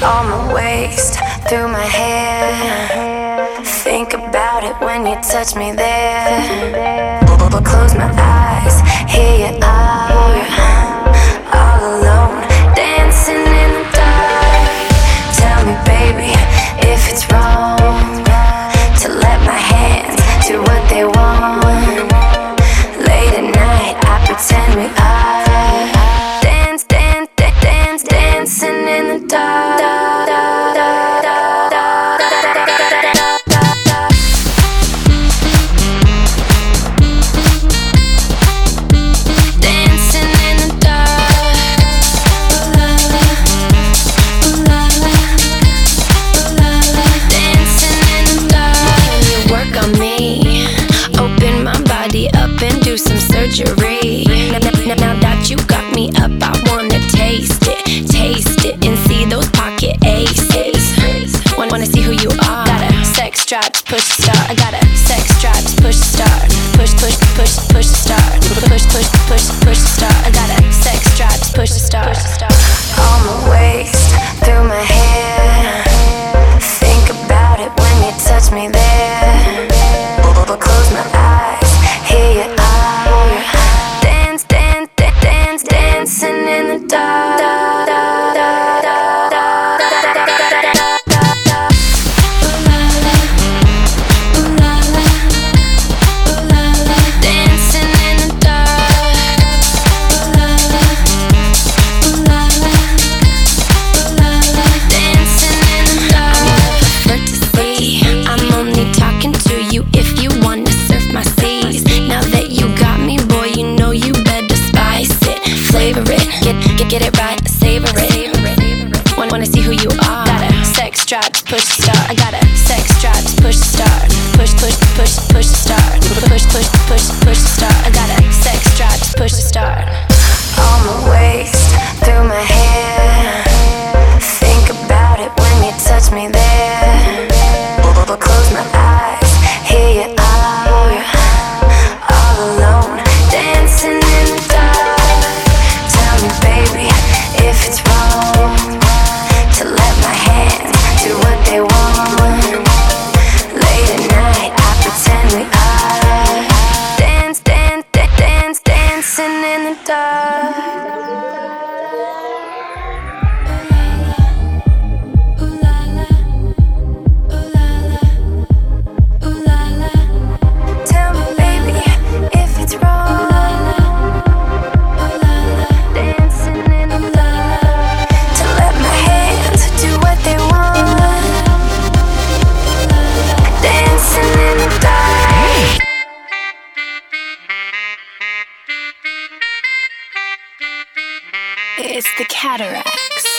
on my waist, through my hair. Think about it when you touch me there. Close my eyes, here you are, all alone, dancing in the dark. Tell me, baby, if it's wrong to let my hands do what they want. Late at night, I pretend we are dancing in the dark. Now that you got me up, I wanna taste it, and see those pocket aces. Wanna see who you are. Got a sex drive to push start. I got a sex drive to push start. Push start. Push start. I got a sex drive to push start. On my waist, through my hair. Think about it when you touch me there. Close my eyes, here you are. Dancing in the dark. Dancing in the dark. Dancing in the dark. Prefer to see. I'm only talking to you if you wanna surf my seas. Now that you got me, boy, you know you better spice it. Flavor it, get it right, savor it. Wanna see who you are. Got a sex drive to push start. I got a sex drive to push start. Push start. Push start. I got a sex drive to push start. On my waist, through my hair. Think about it when you touch me there. Close my eyes, here you are, all alone, dancing in the dark. Tell me, baby, if it's wrong to let my hands do what they want. Late at night, I pretend we are dancing in the dark. It's the Cataracts.